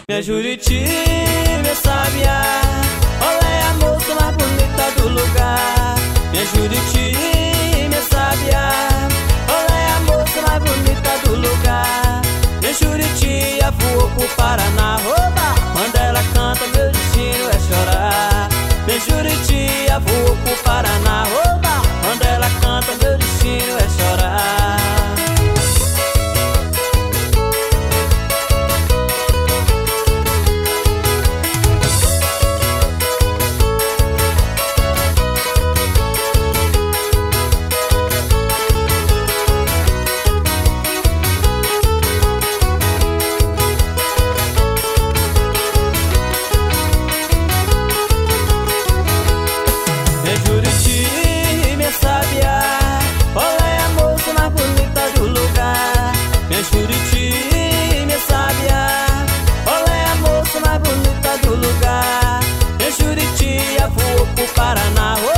Minha Juriti, minha Sabiá, olé a moça mais bonita do lugar. Minha Juriti, minha Sabiá, olé a moça mais bonita do lugar. Minha Juriti voou pro Paraná, rouba. Quando ela canta meu destino é chorar. Minha Juriti voou pro Paraná, rouba. Quando ela canta meu destino é chorar. Minha Juriti, minha Sabiá, olé a moça mais bonita do lugar. Minha Juriti, minha Sabiá, olé a moça mais bonita do lugar. Minha Juriti voou pro Paraná.